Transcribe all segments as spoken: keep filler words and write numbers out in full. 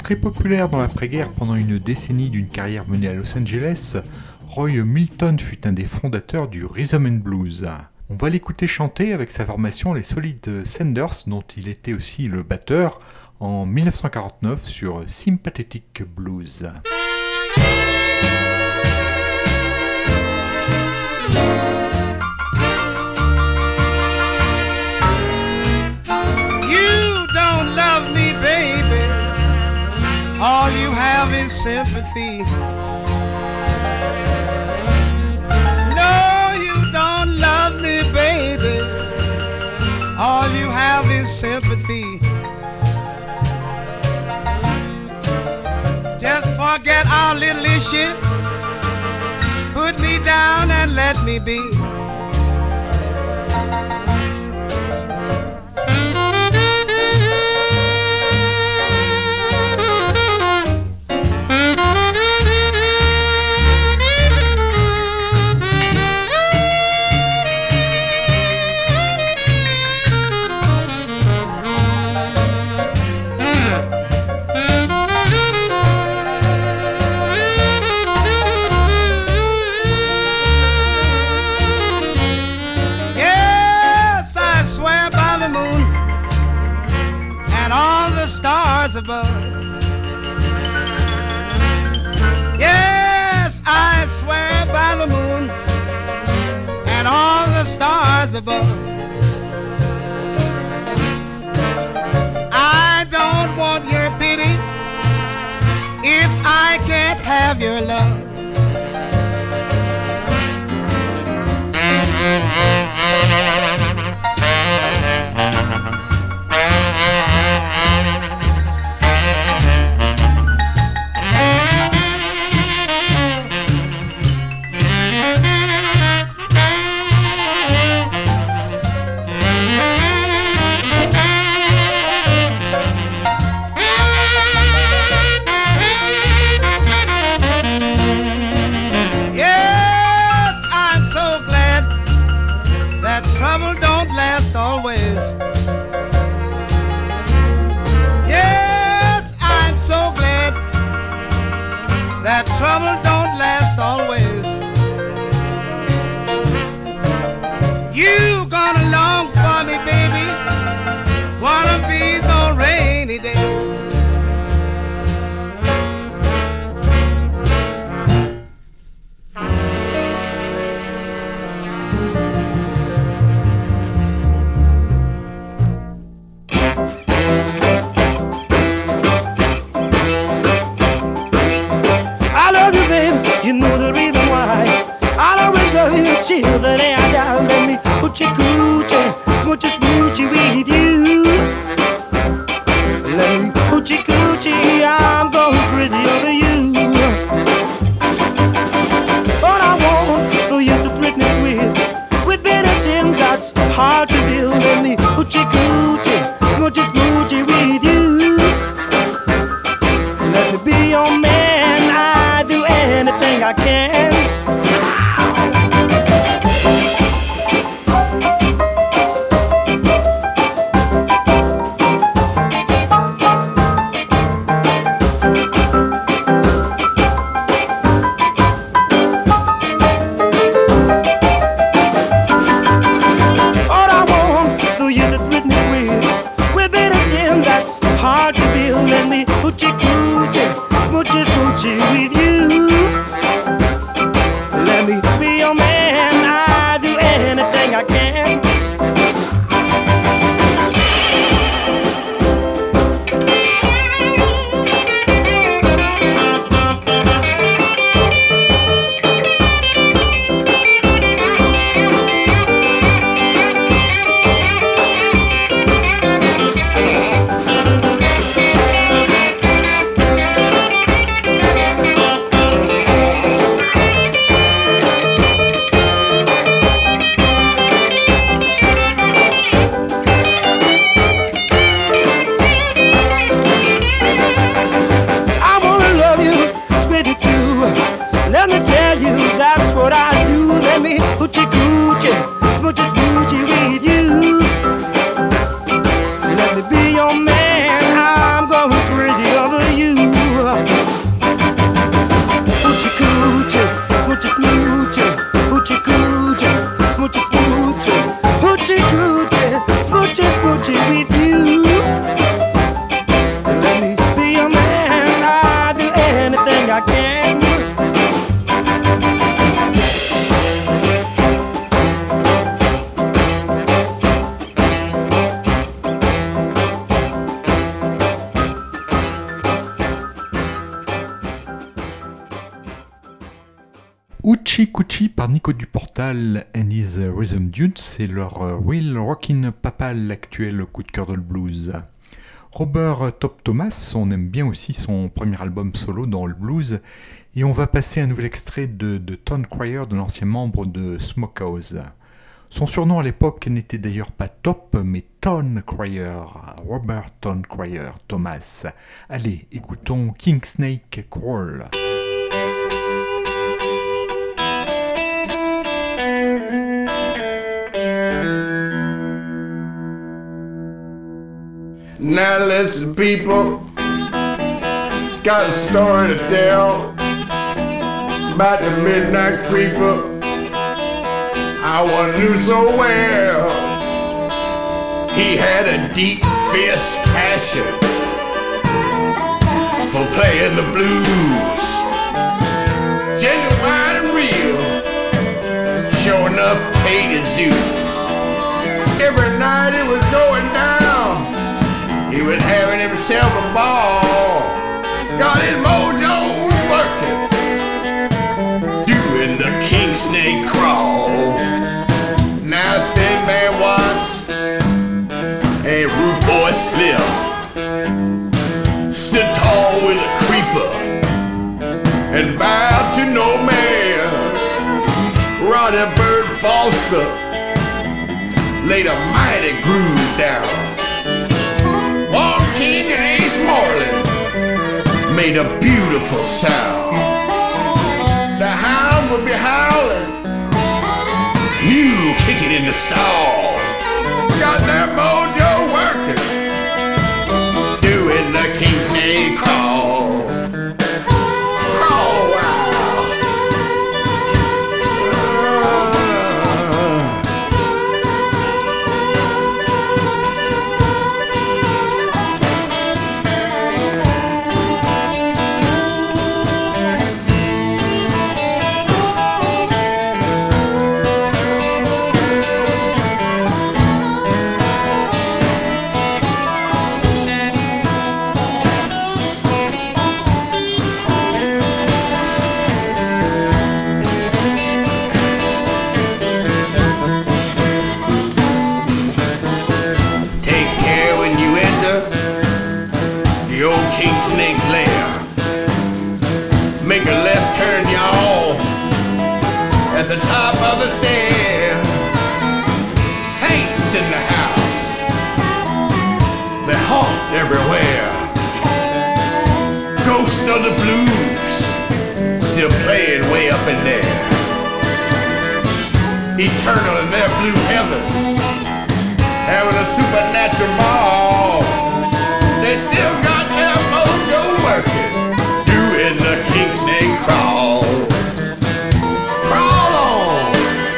Très populaire dans l'après-guerre pendant une décennie d'une carrière menée à Los Angeles, Roy Milton fut un des fondateurs du Rhythm and Blues. On va l'écouter chanter avec sa formation les Solid Senders, dont il était aussi le batteur, en dix-neuf cent quarante-neuf sur Sympathetic Blues. All you have is sympathy. No, you don't love me, baby. All you have is sympathy. Just forget our little issue. Put me down and let me be. Stars above. Yes, I swear by the moon and all the stars above. I don't want your pity if I can't have your love. That trouble don't last always. You gonna long for me, baby, one of these old rainy days. Till the day I die, let me hoochie coochie, smoochy smoochy with you. Let me hoochie coochie, I'm going crazy over you. But I want for you to treat me sweet with bitter tin that's hard to build. Let me hoochie coochie, smoochy smoochy with you. Let me be your man, I do anything I can. Let me be your man, I'm going crazy over you. hoochie coochie, smoochy smoochy with you. Let me be your man, I'll do anything I can. Hoochie Coochie par Nico Duportal and his Rhythm Dudes, c'est leur Real Rockin' Papa, l'actuel coup de cœur de le blues. Robert Top Thomas, on aime bien aussi son premier album solo dans le blues, et on va passer un nouvel extrait de, de Ton Cryer, de l'ancien membre de Smokehouse. Son surnom à l'époque n'était d'ailleurs pas Top, mais Ton Cryer, Robert Ton Cryer Thomas. Allez, écoutons King Snake Crawl. Now listen, people, got a story to tell about the midnight creeper I once knew so well. He had a deep fierce passion for playing the blues, genuine and real, sure enough paid his dues. Every night it was going down, he was having himself a ball, got his mojo working, doing the king snake crawl. Now Thin Man Watts and Rude Boy Slim stood tall with a creeper and bowed to no man. Ronnie Bird Foster laid a mighty groove down. Walt King and Ace Moreland made a beautiful sound. The hound would be howling, Mew kicking in the stall. Got that mojo working, doing the king snake crawl. Crawl wild. Make a left turn, y'all, at the top of the stair. Hank's in the house, they haunt everywhere. Ghost of the blues, still playing way up in there. Eternal in their blue heaven, having a supernatural ball. They still got their mojo working, doing the king snake crawl. Crawl on.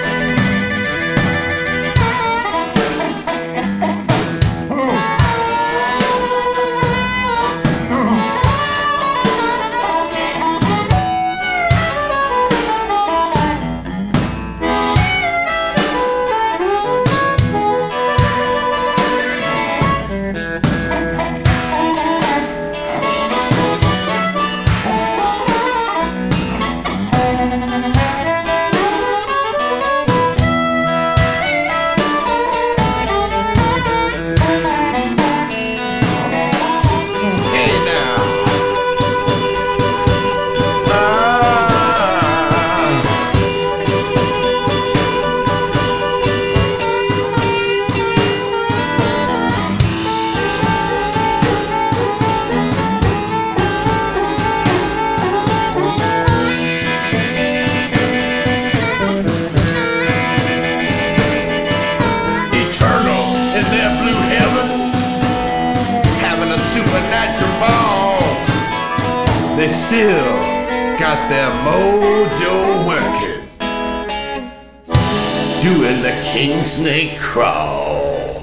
They still got their mojo working, doing the king snake crawl.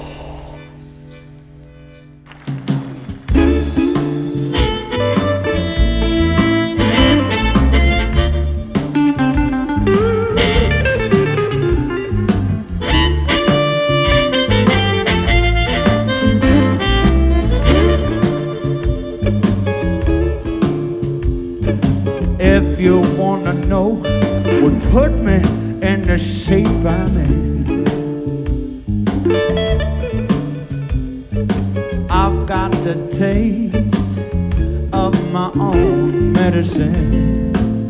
If you wanna know what put me in the shape I'm in, I've got the taste of my own medicine.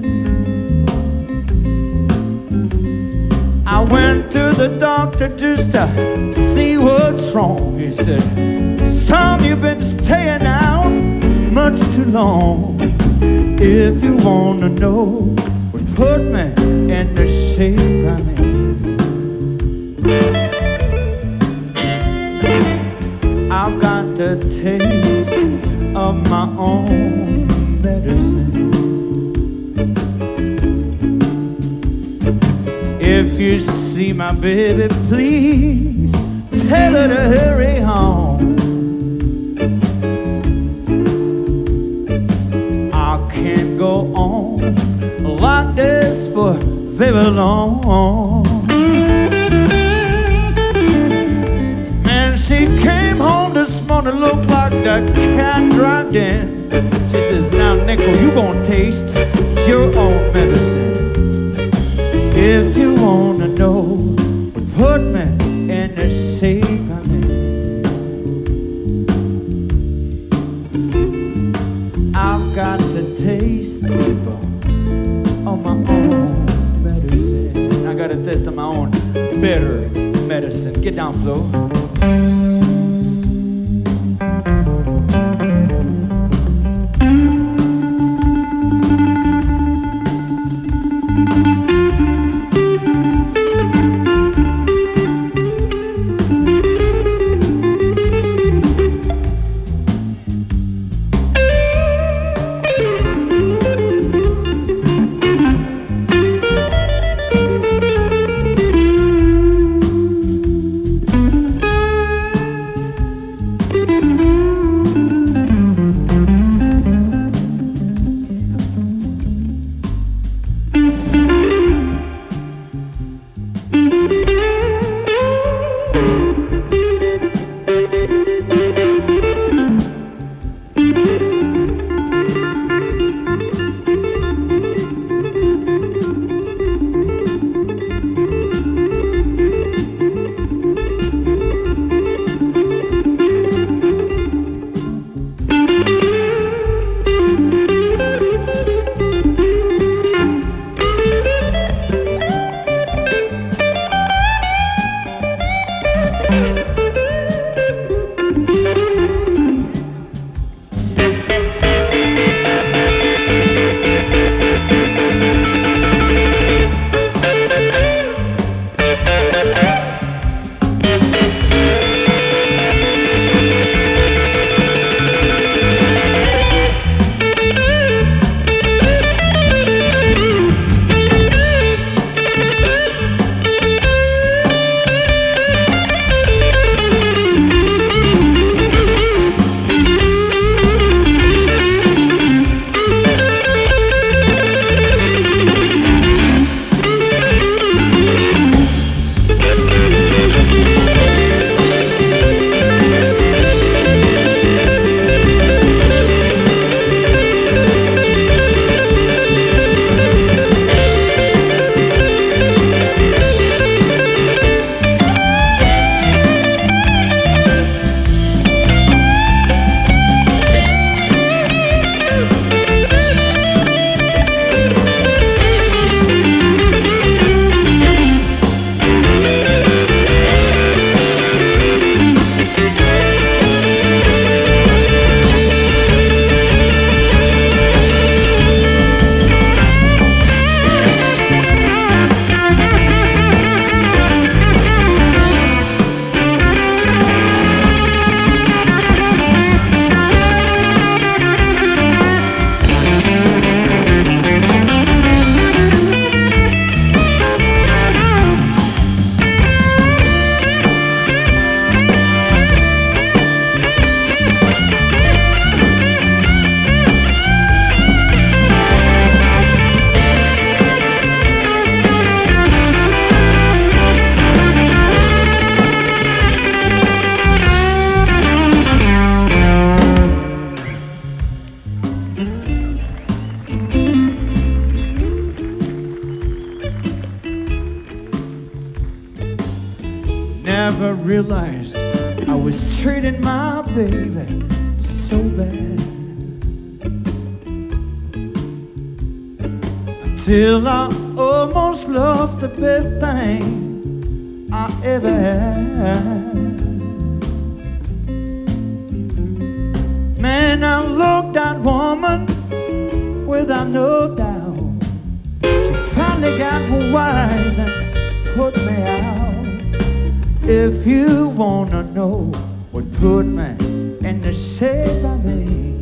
I went to the doctor just to see what's wrong. He said, son, you've been staying out much too long. If you wanna know what put me in the shape I'm in, I've got the taste of my own medicine. If you see my baby, please tell her to hurry home. Can't go on like this for very long. And she came home this morning, looked like that cat dropped in. She says, now Nickel, you gonna taste your own medicine. If you wanna know what put me in the shape I'm in, I've got to taste, people, of my own medicine. I got to taste of my own bitter medicine. Get down, Flo. never realized I was treating my baby so bad. Till I almost lost the best thing I ever had. Man, I looked that woman without no doubt. She finally got wise and put me out. If you wanna know what put me in the shape I made,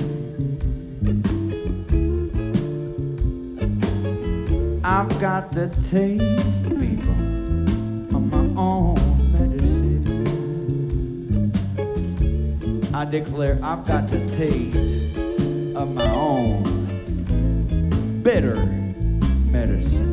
I've got to taste, people, of my own medicine. I declare I've got the taste of my own bitter medicine.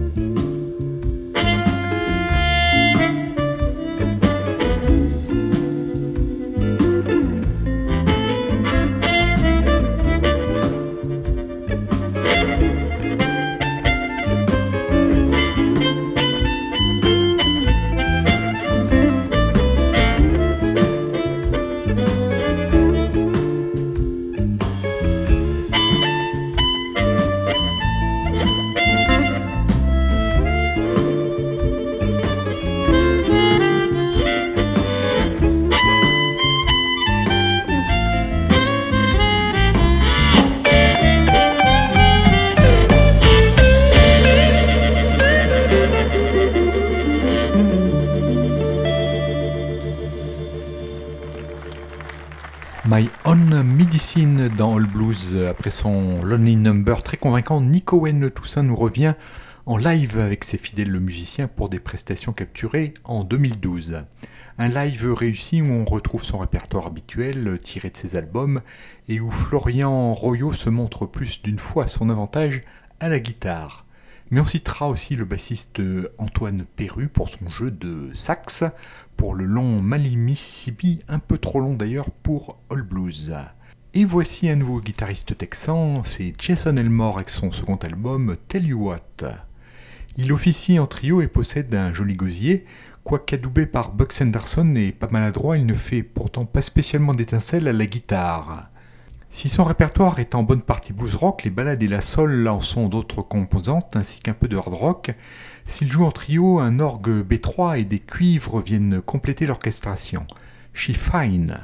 My Own Medicine dans All Blues. Après son Lonely Number très convaincant, Nico Wayne Toussaint nous revient en live avec ses fidèles musiciens pour des prestations capturées en deux mille douze. Un live réussi où on retrouve son répertoire habituel tiré de ses albums et où Florian Royo se montre plus d'une fois à son avantage à la guitare. Mais on citera aussi le bassiste Antoine Perru pour son jeu de sax, pour le long Mali Mississippi, un peu trop long d'ailleurs pour All Blues. Et voici un nouveau guitariste texan, c'est Jason Elmore avec son second album Tell You What. Il officie en trio et possède un joli gosier, quoique adoubé par Buck Sanderson et pas maladroit, il ne fait pourtant pas spécialement d'étincelles à la guitare. Si son répertoire est en bonne partie blues rock, les ballades et la soul en sont d'autres composantes, ainsi qu'un peu de hard rock. S'il joue en trio, un orgue B trois et des cuivres viennent compléter l'orchestration. She Fine.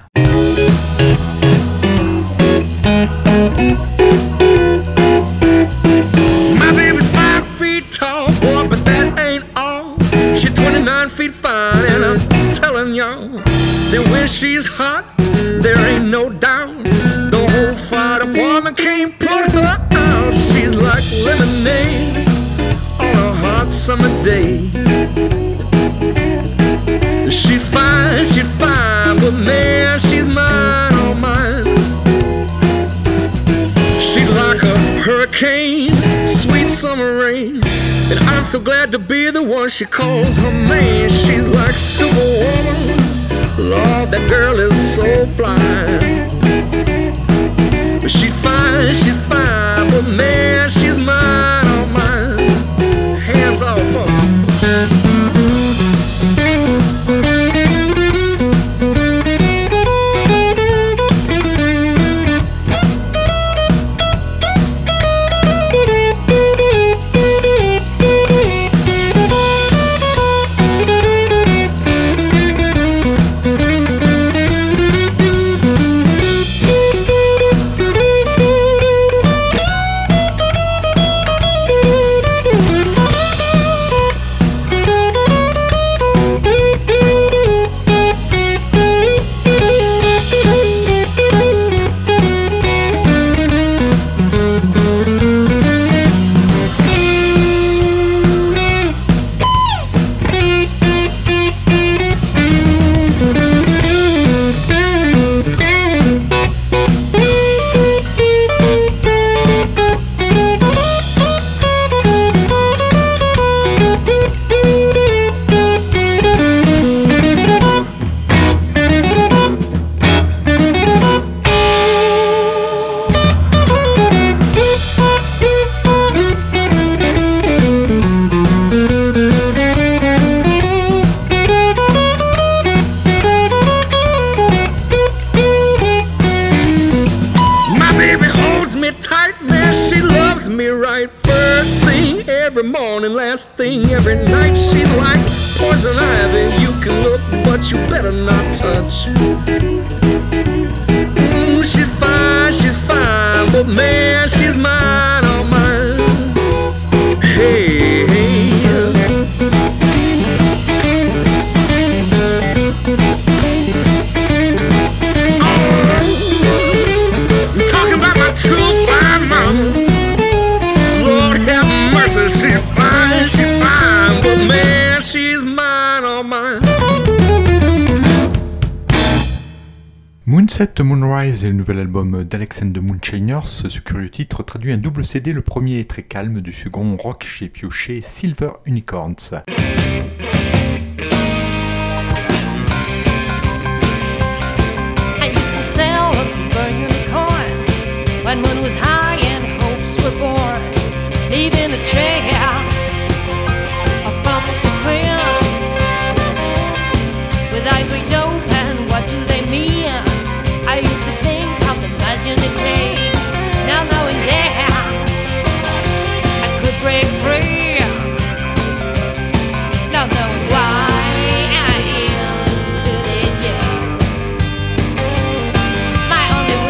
My baby's five feet tall, boy, but that ain't all. She's twenty-nine feet fine, and I'm telling y'all that when she's hot, there ain't no doubt. The whole fire department can't put her out. She's like lemonade on a hot summer day. She's fine, she's fine, but man, she's mine, oh mine. She's like a hurricane, sweet summer rain, and I'm so glad to be the one she calls her man. She's like Superwoman, Lord, that girl is so blind. But she's fine, she's fine, but man, she's mine, oh mine. Hands off her. thing every night. She's like poison ivy. You can look, but you better not touch. Mm, she's fine, she's fine, but man, she's mine, all mine. Hey, hey. True fine mama, Lord have mercy, she's fine, she's fine, but man, she's mine, all mine. Moonset Moonrise est le nouvel album d'Alex and the Moonshiners. Ce curieux titre traduit un double C D, le premier est très calme, du second rock j'ai pioché Silver Unicorns. I used to sell silver unicorns when moon was high and hopes were born, leaving a trail of purple so clear. With eyes wide open, what do they mean? I used to think of them as unity. Now knowing that I could break free, now knowing why I included you. My only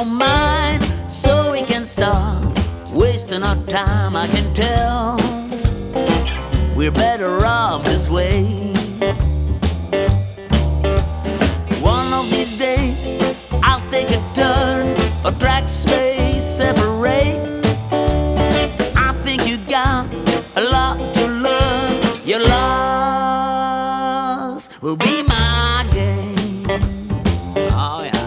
don't mind, so we can start wasting our time. I can tell we're better off this way. One of these days I'll take a turn, a track space separate. I think you got a lot to learn. Your loss will be my gain. Oh yeah.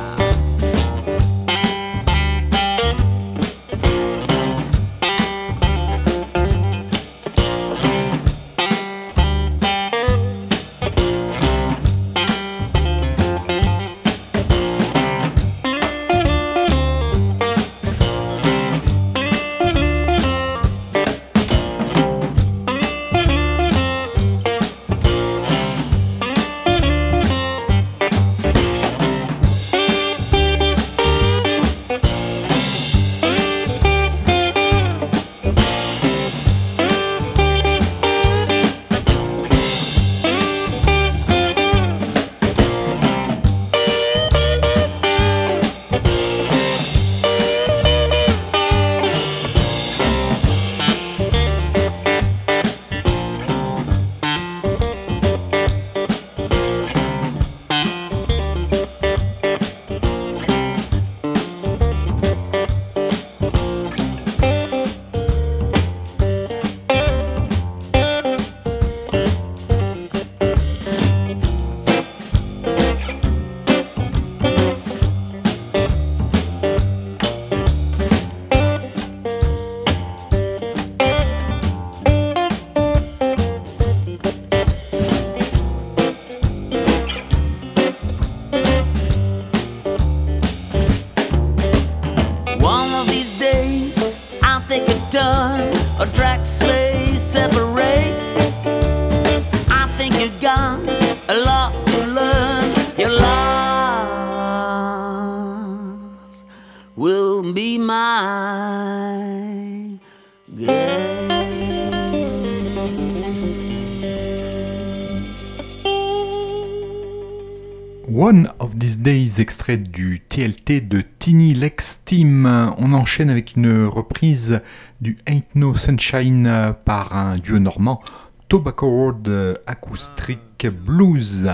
One of These Days, extrait du T L T de Tiny Legs Team. On enchaîne avec une reprise du Ain't No Sunshine par un duo normand, Tobacco Road Acoustic Blues.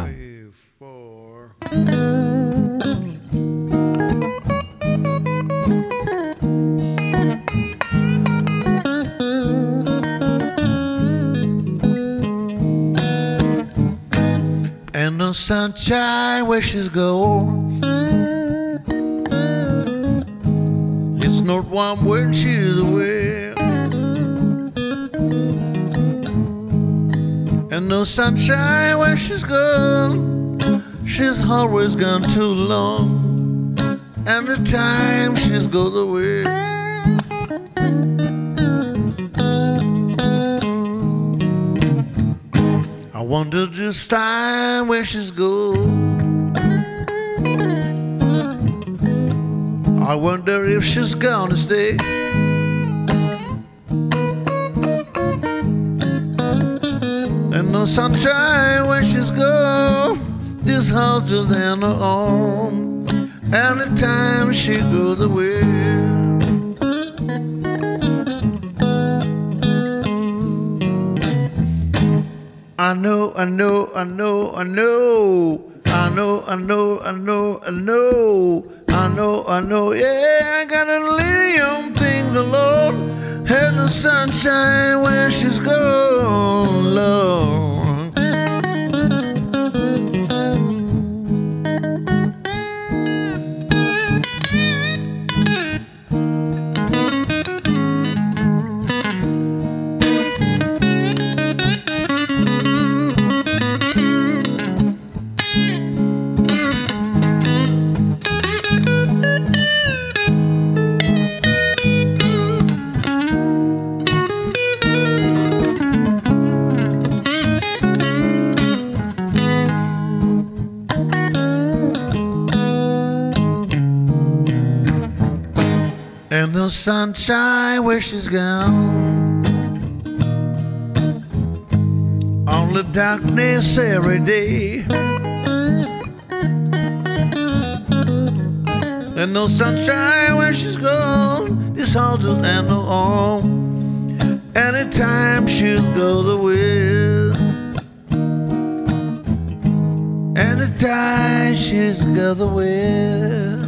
And no sunshine where she's gone. It's not warm when she's away. And no sunshine where she's gone. She's always gone too long. And the time she's goes away. I wonder this time where she's gone. I wonder if she's gonna stay. And no sunshine when she's gone. This house just ain't her home. And the time she goes away. I know, I know, I know, I know, I know, I know, I know, I know, I know, I know, yeah, I got a little young thing, the Lord, and the sunshine when she's gone, Lord. And the sunshine where she's gone. Only darkness every day. and no sunshine when she's gone. This house is and no home. Anytime she'll go the wind. Anytime she's go the wind.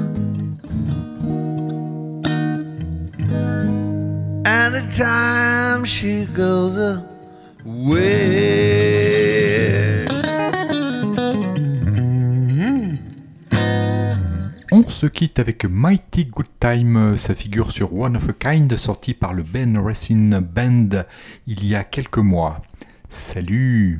Anytime she go the wind. On se quitte avec Mighty Good Time, ça figure sur One of a Kind, sorti par le Ben Racine Band il y a quelques mois. Salut!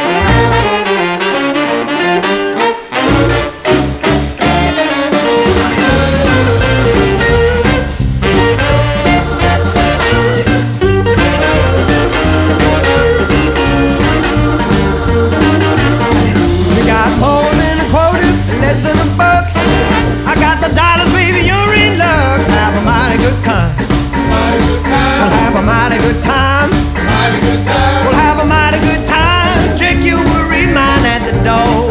You got more than a quota, less than a buck. I got the dollars, baby, you're in luck. Have a mighty good time. Mighty good time. We'll have a mighty good time. Mighty good time. We'll have a mighty good time. Check your worry mind at the door.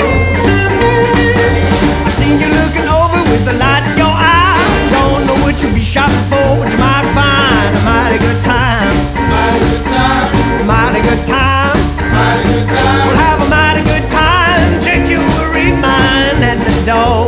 I've seen you looking over with the light in your eye. Don't know what you'll be shopping for, but you might find a mighty good time. Mighty good time. Mighty good time. Mighty good time. We'll have a mighty good time. Check your worry mind at the door.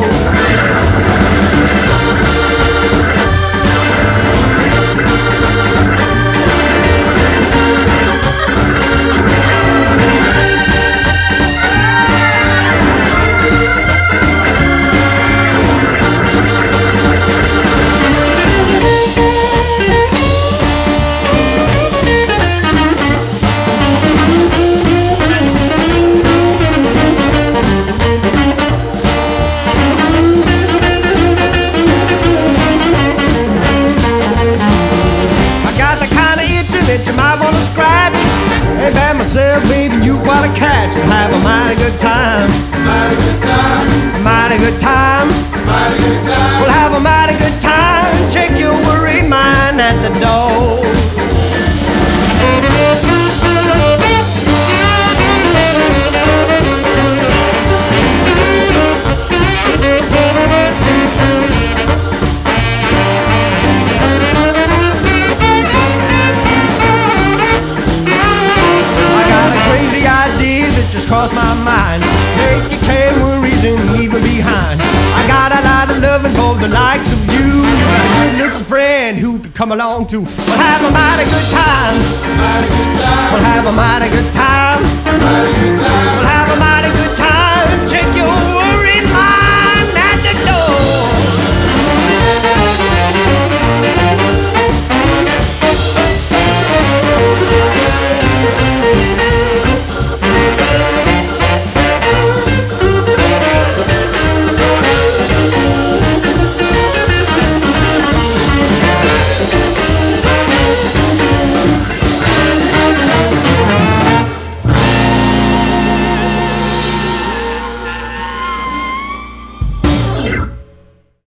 That you might wanna scratch. Ain't bad myself, baby, you quite a catch. We'll have a mighty good time. Mighty good time. Mighty good time. Mighty good time. We'll have a mighty good time. Check your worry mind at the door. Just crossed my mind. Make you carry worries and leave me behind. I got a lot of loving for the likes of you. A good looking friend who could come along too. We'll have a mighty good time. Mighty good time. We'll have a mighty good time. Mighty good time. We'll have